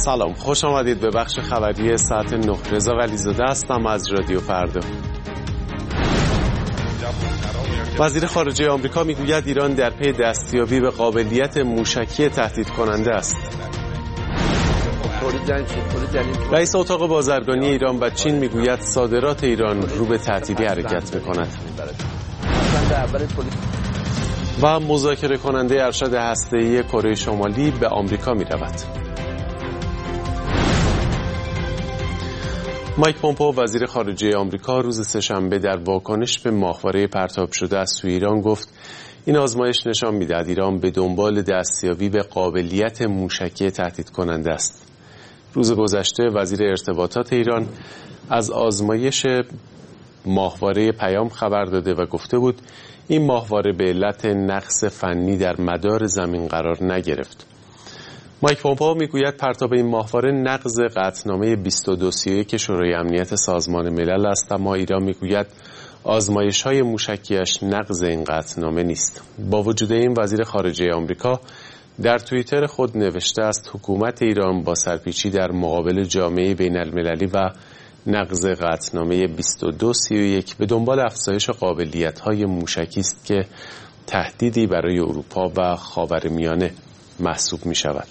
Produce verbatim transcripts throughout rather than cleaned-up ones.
سلام، خوش آمدید به بخش خبری ساعت نه. رضا ولیزاده هستم از رادیو فردا. وزیر خارجه آمریکا میگوید ایران در پی دستیابی به قابلیت موشکی تهدید کننده است. رئیس اتاق بازرگانی ایران و چین میگوید صادرات ایران رو به تعطیلی حرکت میکند. و مذاکره کننده ارشد هسته‌ای کره شمالی به آمریکا میرود. مایک پومپئو وزیر خارجه آمریکا روز سه‌شنبه در واکنش به ماهواره پرتاب شده از سوی ایران گفت این آزمایش نشان می‌دهد ایران به دنبال دستیابی به قابلیت موشکی تهدید کننده است. روز گذشته وزیر ارتباطات ایران از آزمایش ماهواره پیام خبر داده و گفته بود این ماهواره به علت نقص فنی در مدار زمین قرار نگرفت. مایک پومپئو میگوید پرتاب این ماهواره نقض قطعنامه بیست و دو سی و یک شورای امنیت سازمان ملل است، اما ایران میگوید آزمایش‌های موشکیش نقض این قطعنامه نیست. با وجود این وزیر خارجه آمریکا در توییتر خود نوشته است حکومت ایران با سرپیچی در مقابل جامعه بین المللی و نقض قطعنامه بیست و دو سی و یک به دنبال افزایش قابلیت‌های موشکی است که تهدیدی برای اروپا و خاورمیانه محسوب می‌شود.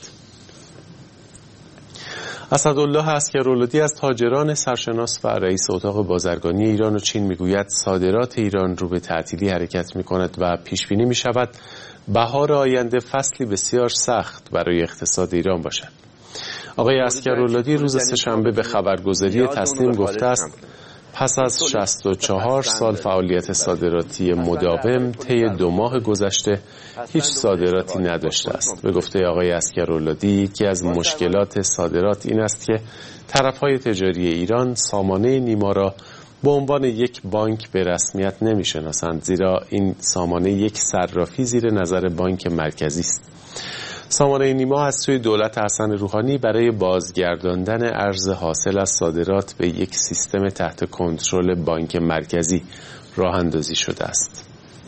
اسدالله عسکراللهی از تاجران سرشناس و رئیس اتاق بازرگانی ایران و چین میگوید صادرات ایران رو به تعطیلی حرکت می‌کند و پیش بینی می‌شود بهار آینده فصلی بسیار سخت برای اقتصاد ایران باشد. آقای عسکراللهی روز سه‌شنبه به خبرگزاری تسنیم گفته است پس از شصت و چهار سال فعالیت صادراتی مداوم طی دو ماه گذشته هیچ صادراتی نداشته است. به گفته آقای عسکراللهی یکی از مشکلات صادرات این است که طرف‌های تجاری ایران سامانه نیما را به عنوان یک بانک به رسمیت نمی‌شناسند، زیرا این سامانه یک صرافی زیر نظر بانک مرکزی است. سامانه نیما از سوی دولت حسن روحانی برای بازگرداندن ارز حاصل از صادرات به یک سیستم تحت کنترل بانک مرکزی راه اندازی شده است.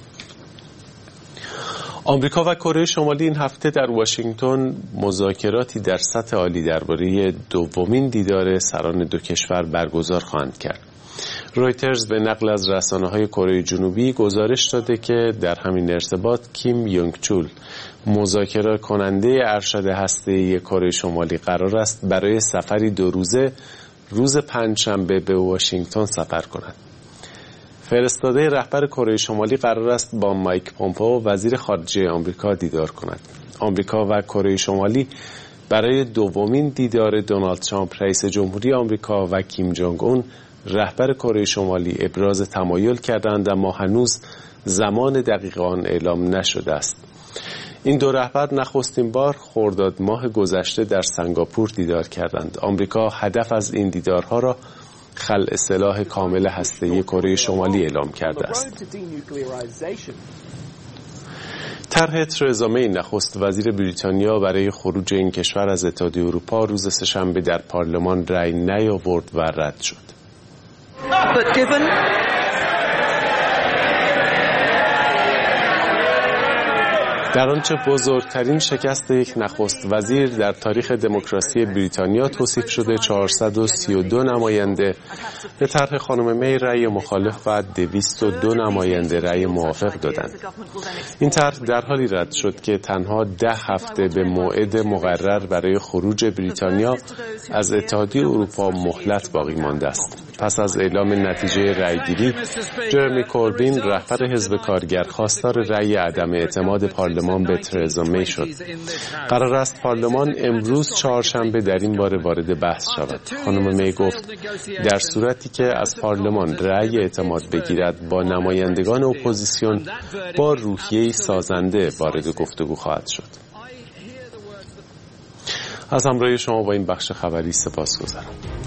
آمریکا و کره شمالی این هفته در واشنگتن مذاکراتی در سطح عالی درباره دومین دیدار سران دو کشور برگزار خواهند کرد. رویترز به نقل از رسانه‌های کره جنوبی گزارش داده که در همین ارتباط کیم یونگ چول مذاکره کننده ارشد هسته‌ای کره شمالی قرار است برای سفری دو روزه روز پنجشنبه به واشنگتن سفر کند. فرستاده رهبر کره شمالی قرار است با مایک پومپئو وزیر خارجه آمریکا دیدار کند. آمریکا و کره شمالی برای دومین دیدار دونالد ترامپ رئیس جمهوری آمریکا و کیم جونگ اون رهبر کره شمالی ابراز تمایل کردند، اما هنوز زمان دقیق آن اعلام نشده است. این دو رهبر نخستین بار خرداد ماه گذشته در سنگاپور دیدار کردند. آمریکا هدف از این دیدارها را خلع سلاح کامل هسته‌ای کره شمالی اعلام کرده است. طرح ترزا می نخست وزیر بریتانیا برای خروج این کشور از اتحادیه اروپا روز سه‌شنبه در پارلمان رأی نیاورد و رد شد. در آنچه بزرگترین شکست یک نخست وزیر در تاریخ دموکراسی بریتانیا توصیف شده، چهارصد و سی و دو نماینده به طرح خانم می رأی مخالف و دویست و دو نماینده رأی موافق دادند. این طرح در حالی رد شد که تنها ده هفته به موعد مقرر برای خروج بریتانیا از اتحادیه اروپا مهلت باقی مانده است. پس از اعلام نتیجه رأیگیری، جرمی کوربین رهبر حزب کارگر خواستار رأی عدم اعتماد پارلمان به ترزا می شد. قرار است پارلمان امروز چهارشنبه در این باره وارد بحث شود. خانم می گفت در صورتی که از پارلمان رأی اعتماد بگیرد با نمایندگان اپوزیسیون با روحیه‌ای سازنده وارد گفتگو خواهد شد. از همراهی شما با این بخش خبری سپاسگزارم.